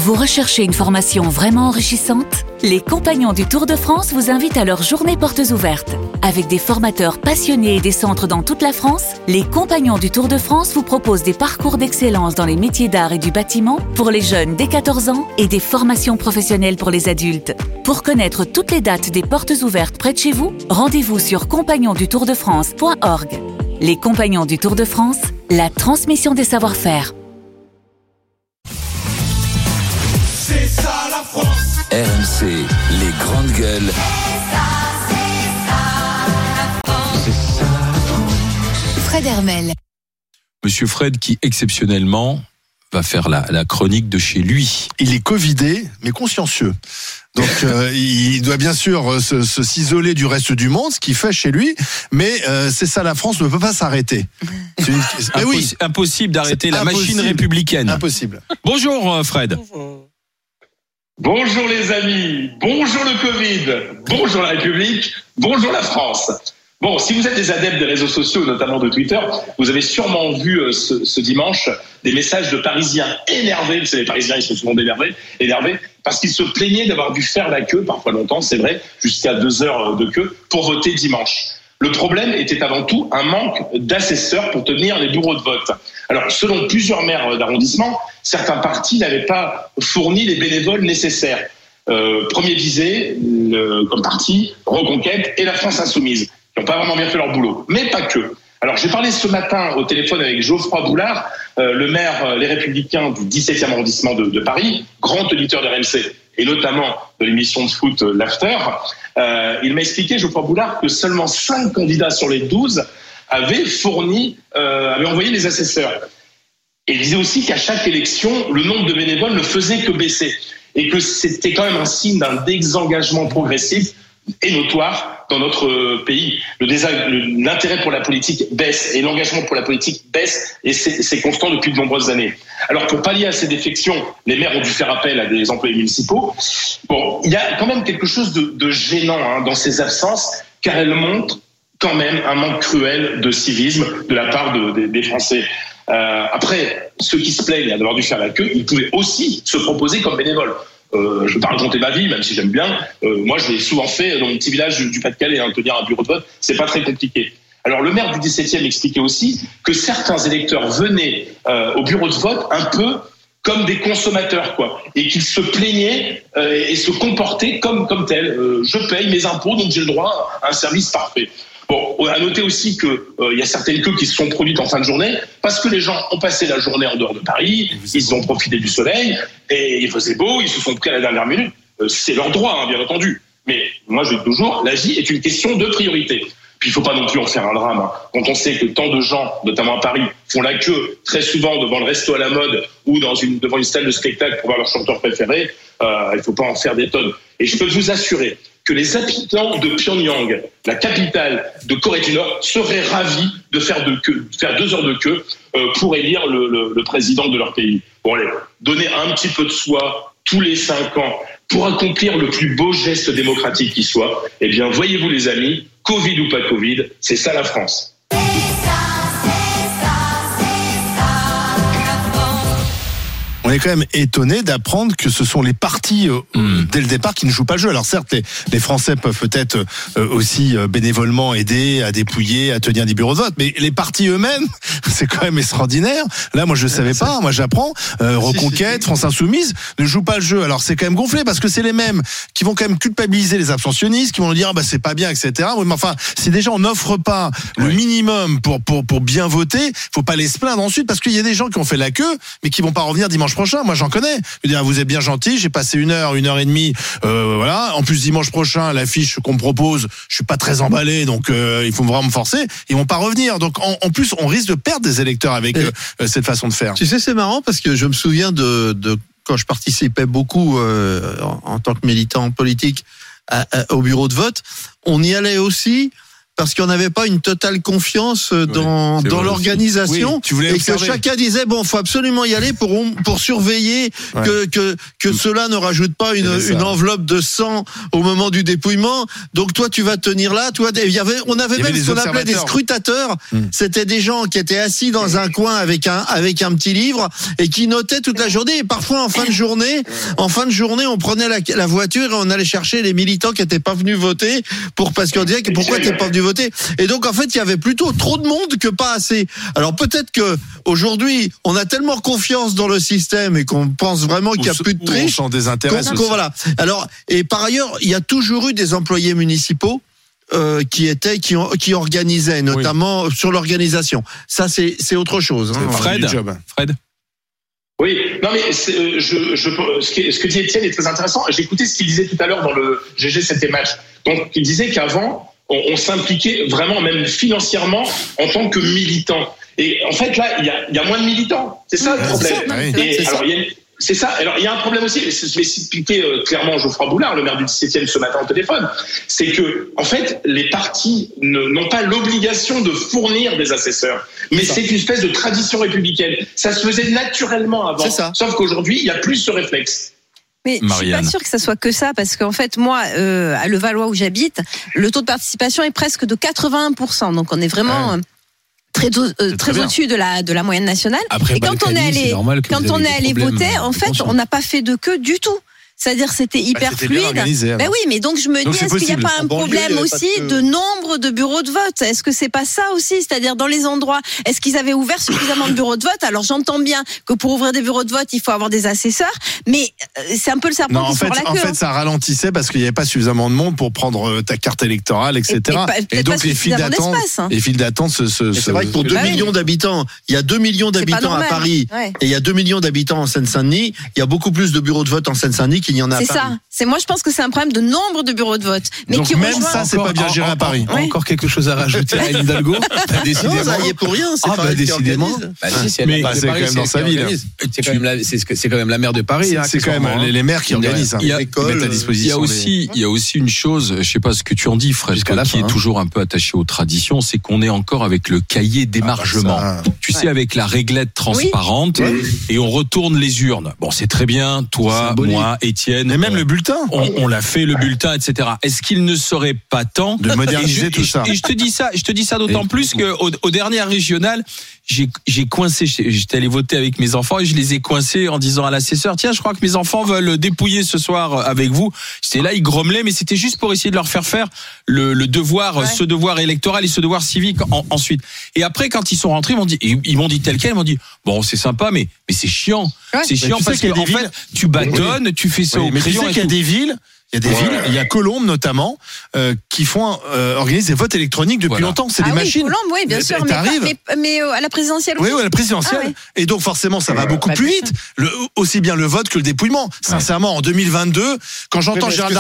Vous recherchez une formation vraiment enrichissante ? Les Compagnons du Tour de France vous invitent à leur journée portes ouvertes. Avec des formateurs passionnés et des centres dans toute la France, les Compagnons du Tour de France vous proposent des parcours d'excellence dans les métiers d'art et du bâtiment pour les jeunes dès 14 ans et des formations professionnelles pour les adultes. Pour connaître toutes les dates des portes ouvertes près de chez vous, rendez-vous sur compagnonsdutourdefrance.org. Les Compagnons du Tour de France, la transmission des savoir-faire. C'est ça la France. RMC, les grandes gueules. Fred Hermel. Monsieur Fred qui, exceptionnellement, va faire la chronique de chez lui. Il est covidé, mais consciencieux. Donc il doit bien sûr s'isoler du reste du monde, ce qu'il fait chez lui, mais c'est ça, la France ne peut pas s'arrêter. Impossible d'arrêter la impossible. Machine républicaine. Impossible. Bonjour Fred. Bonjour les amis, bonjour le Covid, bonjour la République, bonjour la France. Bon, si vous êtes des adeptes des réseaux sociaux, notamment de Twitter, vous avez sûrement vu ce dimanche des messages de Parisiens énervés. Vous savez, les Parisiens, ils sont souvent énervés parce qu'ils se plaignaient d'avoir dû faire la queue, parfois longtemps, c'est vrai, jusqu'à 2 heures de queue, pour voter dimanche. Le problème était avant tout un manque d'assesseurs pour tenir les bureaux de vote. Alors, selon plusieurs maires d'arrondissement, certains partis n'avaient pas fourni les bénévoles nécessaires. Premier visé, comme parti, Reconquête et la France Insoumise, qui n'ont pas vraiment bien fait leur boulot. Mais pas que. Alors, j'ai parlé ce matin au téléphone avec Geoffroy Boulard, le maire Les Républicains du 17e arrondissement de Paris, grand auditeur de RMC, et notamment de l'émission de foot L'After. Il m'a expliqué, Geoffroy Boulard, que seulement 5 candidats sur les 12 avaient envoyé les assesseurs. Et il disait aussi qu'à chaque élection, le nombre de bénévoles ne faisait que baisser. Et que c'était quand même un signe d'un désengagement progressif et notoire dans notre pays. L'intérêt pour la politique baisse et l'engagement pour la politique baisse, et c'est constant depuis de nombreuses années. Alors pour pallier à ces défections, les maires ont dû faire appel à des employés municipaux. Bon, il y a quand même quelque chose de gênant dans ces absences, car elles montrent quand même un manque cruel de civisme de la part des Français. Après, ceux qui se plaignent d'avoir dû faire la queue, ils pouvaient aussi se proposer comme bénévoles. Je ne vais pas raconter ma vie, même si j'aime bien. Moi, je l'ai souvent fait dans mon petit village du Pas-de-Calais, tenir un bureau de vote, c'est pas très compliqué. Alors, le maire du 17e expliquait aussi que certains électeurs venaient au bureau de vote un peu comme des consommateurs, quoi, et qu'ils se plaignaient et se comportaient comme tels. Je paye mes impôts, donc j'ai le droit à un service parfait. Bon, à noter aussi qu'il y a certaines queues qui se sont produites en fin de journée parce que les gens ont passé la journée en dehors de Paris, ils ont profité du soleil et il faisait beau, ils se sont pris à la dernière minute. C'est leur droit, bien entendu. Mais moi, je dis toujours, la vie est une question de priorité. Puis il ne faut pas non plus en faire un drame. Quand on sait que tant de gens, notamment à Paris, font la queue très souvent devant le resto à la mode ou devant une salle de spectacle pour voir leur chanteur préféré, il ne faut pas en faire des tonnes. Et je peux vous assurer que les habitants de Pyongyang, la capitale de Corée du Nord, seraient ravis de faire 2 heures de queue pour élire le président de leur pays. Bon allez, donner un petit peu de soi tous les 5 ans pour accomplir le plus beau geste démocratique qui soit. Eh bien, voyez-vous les amis, Covid ou pas Covid, c'est ça la France. On est quand même étonné d'apprendre que ce sont les partis dès le départ qui ne jouent pas le jeu. Alors certes, les Français peuvent peut-être aussi bénévolement aider à dépouiller, à tenir des bureaux de vote, mais les partis eux-mêmes, c'est quand même extraordinaire. Là, moi je savais pas, moi j'apprends. Reconquête, France Insoumise ne jouent pas le jeu. Alors c'est quand même gonflé parce que c'est les mêmes qui vont quand même culpabiliser les abstentionnistes, qui vont dire c'est pas bien, etc. Oui, mais enfin, si déjà on n'offre pas le minimum pour bien voter, faut pas les se plaindre ensuite parce qu'il y a des gens qui ont fait la queue, mais qui vont pas revenir dimanche prochain. Moi j'en connais. Je veux dire, vous êtes bien gentil, j'ai passé 1 heure et demie, voilà. En plus dimanche prochain, l'affiche qu'on me propose, je suis pas très emballé, donc il faut vraiment me forcer. Ils vont pas revenir. Donc en plus, on risque de perdre des électeurs avec cette façon de faire. Tu sais, c'est marrant parce que je me souviens de quand je participais beaucoup en tant que militant politique au bureau de vote, on y allait aussi parce qu'on n'avait pas une totale confiance dans l'organisation. Oui, tu voulais et observer. que chacun disait bon, faut absolument y aller pour surveiller que cela ne rajoute pas une enveloppe de sang au moment du dépouillement. Donc toi tu vas tenir là, on avait même ce qu'on appelait des scrutateurs. C'était des gens qui étaient assis dans un coin avec un petit livre et qui notaient toute la journée. Et parfois en fin de journée, on prenait la voiture et on allait chercher les militants qui n'étaient pas venus voter parce qu'on disait que pourquoi t'es pas venu voter. Et donc en fait il y avait plutôt trop de monde que pas assez. Alors peut-être que aujourd'hui on a tellement confiance dans le système et qu'on pense vraiment qu'il y a plus de triche. On s'en désintéresse aussi. Voilà. Alors et par ailleurs il y a toujours eu des employés municipaux qui organisaient, notamment sur l'organisation. Ça c'est autre chose. Fred. Oui, non mais ce que dit Étienne est très intéressant. J'ai écouté ce qu'il disait tout à l'heure dans le GG C'était Match. Donc il disait qu'avant on s'impliquait vraiment, même financièrement, en tant que militant. Et en fait là il y a moins de militants. C'est ça le problème. C'est ça. Alors, il y a un problème aussi, je vais expliquer clairement Geoffroy Boulard, le maire du 17e, ce matin au téléphone. C'est que, en fait, les partis n'ont pas l'obligation de fournir des assesseurs. Mais c'est une espèce de tradition républicaine. Ça se faisait naturellement avant. Sauf qu'aujourd'hui, il n'y a plus ce réflexe. Mais je suis pas sûre que ça soit que ça, parce qu'en fait, moi, à Levallois où j'habite, le taux de participation est presque de 81%. Donc, on est vraiment... très au-dessus de la moyenne nationale. Après, et quand on est allé voter, en fait, on n'a pas fait de queue du tout. C'est-à-dire c'était hyper fluide. Ben oui, mais donc je me dis, est-ce qu'il n'y a pas un problème aussi de nombre de bureaux de vote? Est-ce que c'est pas ça aussi? C'est-à-dire dans les endroits, est-ce qu'ils avaient ouvert suffisamment de bureaux de vote? Alors j'entends bien que pour ouvrir des bureaux de vote, il faut avoir des assesseurs, mais c'est un peu le serpent qui sort la queue. En fait, ça ralentissait parce qu'il n'y avait pas suffisamment de monde pour prendre ta carte électorale, etc. Et donc les files d'attente c'est vrai que pour 2 millions d'habitants, il y a 2 millions d'habitants à Paris et il y a 2 millions d'habitants en Seine-Saint-Denis, il y a beaucoup plus de bureaux de vote en Seine-Saint-Denis qu'il y en a à Paris. Moi je pense que c'est un problème de nombre de bureaux de vote. Mais donc même ça, c'est pas bien géré à Paris. Encore quelque chose à rajouter à Hidalgo? Décidément. Non, ça y est pour rien. C'est décidément. C'est quand même dans sa ville. C'est quand même la maire de Paris. C'est quand même les maires qui organisent. Il y a aussi une chose, je sais pas ce que tu en dis, Fred, qui est toujours un peu attaché aux traditions, c'est qu'on est encore avec le cahier d'émargement. Tu sais, avec la réglette transparente, et on retourne les urnes. Bon, c'est très bien, toi, moi, Étienne. Et même le bulletin. On l'a fait, le bulletin, etc. Est-ce qu'il ne serait pas temps de moderniser tout ça? Et je te dis ça d'autant plus qu'aux dernières régionales, j'ai coincé, j'étais allé voter avec mes enfants et je les ai coincés en disant à l'assesseur, tiens, je crois que mes enfants veulent dépouiller ce soir avec vous. J'étais là, ils grommelaient, mais c'était juste pour essayer de leur faire le devoir, ce devoir électoral et ce devoir civique ensuite. Et après, quand ils sont rentrés, ils m'ont dit tel quel, ils m'ont dit, bon, c'est sympa, mais c'est chiant. C'est chiant parce qu'en fait, tu bâtonnes, tu fais ça au crayon. Mais tu sais qu'il y a des villes, il y a Colombes notamment, qui font organiser des votes électroniques depuis longtemps. C'est des machines. Colombes, oui, bien sûr, mais à la présidentielle aussi. Oui, à la présidentielle. Et donc forcément, ça va beaucoup plus vite. Aussi bien le vote que le dépouillement. Sincèrement, en 2022, quand j'entends Gérald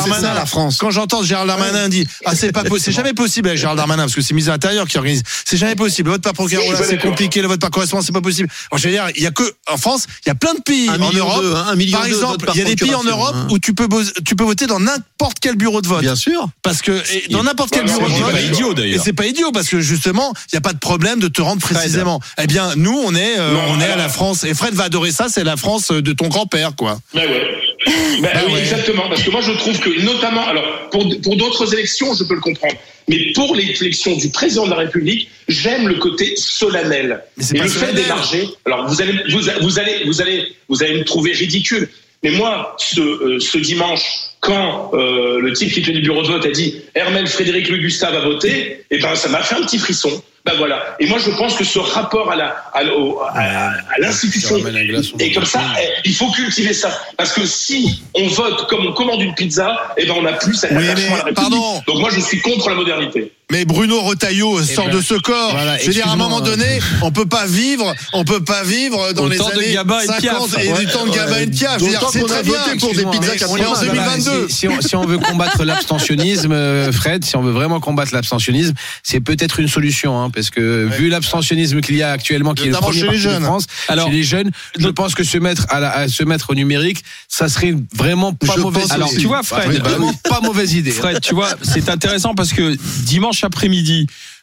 Darmanin dire, c'est pas possible, c'est jamais possible avec Gérald Darmanin, parce que c'est ministre de l'Intérieur qui organise. C'est jamais possible. Le vote par procuration, c'est compliqué. Le vote par correspondance, c'est pas possible. Je veux dire, il y a que en France, il y a plein de pays en Europe. Par exemple, il y a des pays en Europe où tu peux voter dans n'importe quel bureau de vote. Bien sûr. Parce que dans n'importe quel bureau de vote. C'est pas idiot d'ailleurs. Et c'est pas idiot parce que justement, il y a pas de problème de te rendre précisément. Eh bien, nous, on est à la France. Et Fred va adorer ça. C'est la France de ton grand-père, quoi. Oui, exactement. Parce que moi, je trouve que notamment, alors pour d'autres élections, je peux le comprendre. Mais pour l'élection du président de la République, j'aime le côté solennel. Et le fait d'émarger. Alors vous allez me trouver ridicule. Mais moi, ce dimanche, quand le type qui fait du bureau de vote a dit Hermel Frédéric Le Gustave a voté, et ben ça m'a fait un petit frisson. Ben voilà. Et moi je pense que ce rapport à l'institution et comme ça, il faut cultiver ça. Parce que si on vote comme on commande une pizza, et ben on n'a plus à l'attachement à la République. Donc moi je suis contre la modernité. Mais Bruno Retailleau sort de ce corps. Je veux dire, à un moment donné, on peut pas vivre dans les années 50 et du temps de Gabin et de Piaf. C'est très bien pour des pizzas on est en 2022. Si on veut combattre l'abstentionnisme, Fred, si on veut vraiment combattre l'abstentionnisme, c'est peut-être une solution, parce que vu l'abstentionnisme qu'il y a actuellement, qui est le premier parti de France, chez les jeunes, je pense que se mettre au numérique, ça serait vraiment pas mauvaise idée. Alors, tu vois, Fred, vraiment pas mauvaise idée. Fred, tu vois, c'est intéressant parce que dimanche, dimanche après-midi,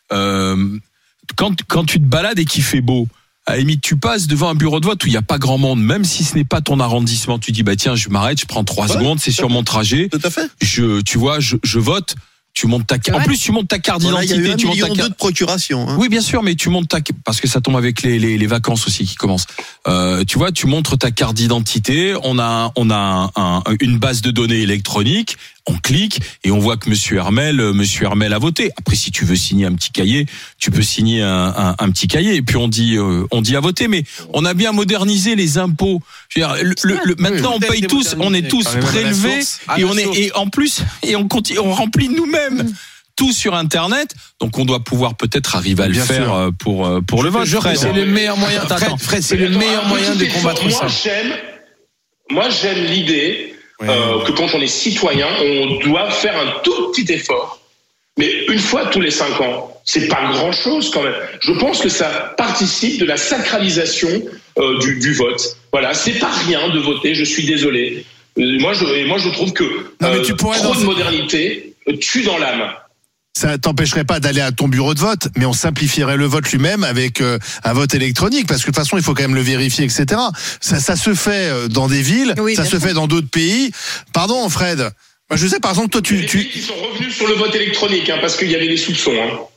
quand tu te balades et qu'il fait beau, à la limite, tu passes devant un bureau de vote où il n'y a pas grand monde, même si ce n'est pas ton arrondissement. Tu dis, tiens, je m'arrête, je prends 3 secondes, c'est sur mon trajet. Tout à fait. Je vote. Tu montes en plus, tu montes ta carte d'identité. Il y a eu 1,2 million de procuration. Oui, bien sûr, mais tu montes parce que ça tombe avec les vacances aussi qui commencent. Tu montres ta carte d'identité. On a une base de données électronique. On clique et on voit que Monsieur Hermel a voté. Après, si tu veux signer un petit cahier, tu peux signer un petit cahier. Et puis on dit à voter. Mais on a bien modernisé les impôts. Je veux dire, maintenant on paye tous, on est tous prélevés et on remplit nous-mêmes. Tout sur Internet, donc on doit pouvoir peut-être arriver à le faire pour le vote. C'est le meilleur moyen. Fred, c'est le meilleur moyen de combattre ça. Moi, j'aime l'idée que quand on est citoyen, on doit faire un tout petit effort, mais une fois tous les 5 ans. C'est pas grand-chose quand même. Je pense que ça participe de la sacralisation du vote. Voilà, c'est pas rien de voter. Je suis désolé. Moi, je trouve que trop de modernité tue dans l'âme. Ça t'empêcherait pas d'aller à ton bureau de vote, mais on simplifierait le vote lui-même avec un vote électronique, parce que de toute façon, il faut quand même le vérifier, etc. Ça se fait dans des villes, ça se fait dans d'autres pays. Pardon, Fred. Moi, je sais, par exemple, toi, Ils sont revenus sur le vote électronique, parce qu'il y avait des soupçons.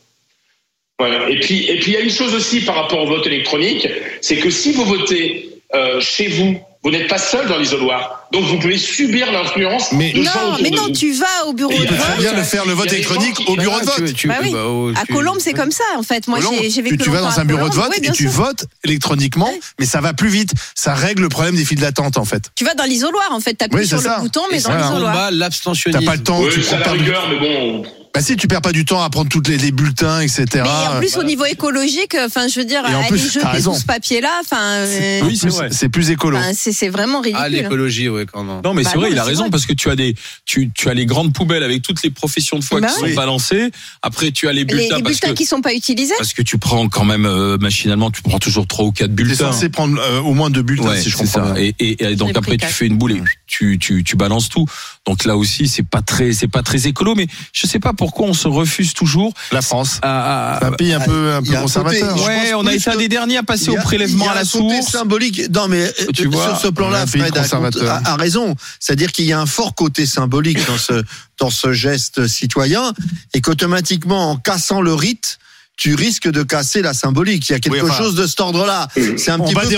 Voilà. Et puis, il y a une chose aussi par rapport au vote électronique, c'est que si vous votez chez vous, vous n'êtes pas seul dans l'isoloir. Donc vous pouvez subir l'influence de gens autour de vous. Tu vas au bureau de vote. Tu peux très bien faire le vote électronique au bureau de vote. À Colombes, c'est comme ça, en fait. Moi, j'ai vécu tu vas dans un bureau de vote et tu votes électroniquement, mais ça va plus vite. Ça règle le problème des files d'attente, en fait. Tu vas dans l'isoloir, en fait. T'appuies sur le bouton, mais dans l'isoloir. L'abstentionnisme. T'as pas le temps. Oui, ça a la rigueur, mais bon... Bah si, tu perds pas du temps à prendre toutes les bulletins, etc. Mais en plus, au niveau écologique, je veux dire, aller jeter tout ce papier-là, oui, c'est vrai. C'est plus écolo. C'est vraiment ridicule. L'écologie, ouais, quand même. Non, mais c'est vrai, il a raison, parce que tu as les grandes poubelles avec toutes les professions de foi qui sont balancées. Après, tu as les bulletins. Les bulletins qui sont pas utilisés. Parce que tu prends quand même, machinalement, tu prends toujours 3 ou 4 bulletins. Tu es censé prendre au moins 2 bulletins, si je comprends bien. Et donc après, tu fais une boule et tu balances tout. Donc là aussi, c'est pas très écolo, mais je sais pas pourquoi on se refuse toujours. La France, un pays un peu conservateur. On a été un des derniers à passer au prélèvement à la source. Symbolique. Non, mais sur ce plan-là, Fred a raison. C'est-à-dire qu'il y a un fort côté symbolique dans ce geste citoyen, et qu'automatiquement, en cassant le rite, tu risques de casser la symbolique. Il y a quelque chose de cet ordre-là. C'est un petit peu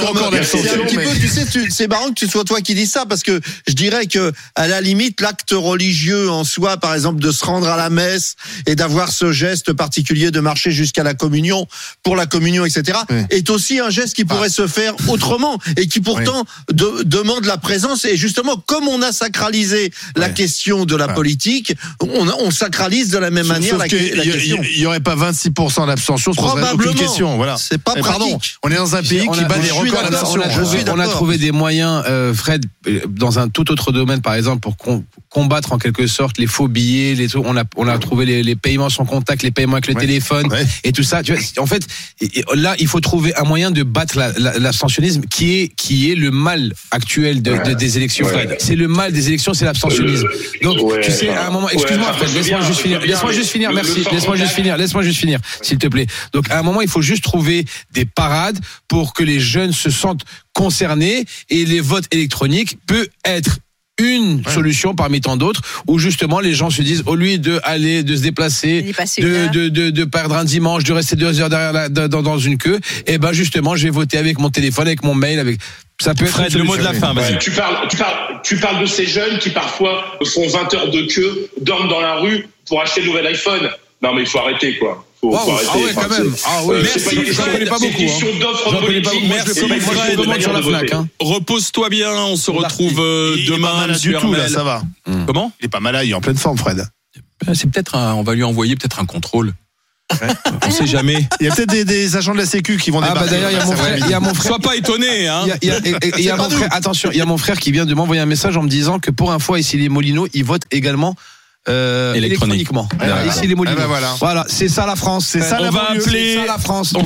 c'est marrant que ce soit toi qui dis ça, parce que je dirais que, à la limite, l'acte religieux en soi, par exemple, de se rendre à la messe et d'avoir ce geste particulier de marcher jusqu'à la communion, pour la communion, etc., est aussi un geste qui pourrait se faire autrement, et qui pourtant demande la présence. Et justement, comme on a sacralisé la question de la politique, on sacralise de la même manière la question. Il y aurait pas 26% d'abstention, probablement. Question, voilà. C'est pas pratique. Pardon, on est dans un pays qui bat des records d'abstention. On a trouvé des moyens, Fred, dans un tout autre domaine, par exemple, pour combattre en quelque sorte les faux billets, on a trouvé les paiements sans contact, les paiements avec le téléphone et tout ça. Tu vois, en fait, là, il faut trouver un moyen de battre l'abstentionnisme qui est le mal actuel des élections. C'est le mal des élections, c'est l'abstentionnisme. Donc, tu sais, à un moment, excuse-moi, Fred, laisse-moi juste finir. Merci, laisse-moi juste finir, s'il te plaît. Donc, à un moment, il faut juste trouver des parades pour que les jeunes se sentent concernés, et les votes électroniques peut être une solution parmi tant d'autres, où justement les gens se disent, au lieu de se déplacer, de perdre un dimanche, de rester 2 heures dans une queue, et ben justement je vais voter avec mon téléphone, avec mon mail, ça peut être le mot de la fin. Vas-y. Tu parles de ces jeunes qui parfois font 20 heures de queue, dorment dans la rue pour acheter le nouvel iPhone. Non, mais il faut arrêter, quoi. Faut arrêter. Ah ouais, quand même. Ah ouais. Merci. J'en connais pas beaucoup. Merci, Fred. Repose-toi bien. On se retrouve demain. Du tout, là, ça va. Comment? Il est pas malade, il est en pleine forme, Fred. C'est peut-être on va lui envoyer peut-être un contrôle. On sait jamais. Il y a peut-être des agents de la Sécu qui vont débarquer. D'ailleurs, il y a mon frère. Sois pas étonné, hein. Il y a mon frère. Attention, il y a mon frère qui vient de m'envoyer un message en me disant que pour une fois, ici les Molinos, ils votent également électroniquement. Ici les Molinos. Voilà. Voilà, c'est ça la France. C'est ça la France. C'est ça la France.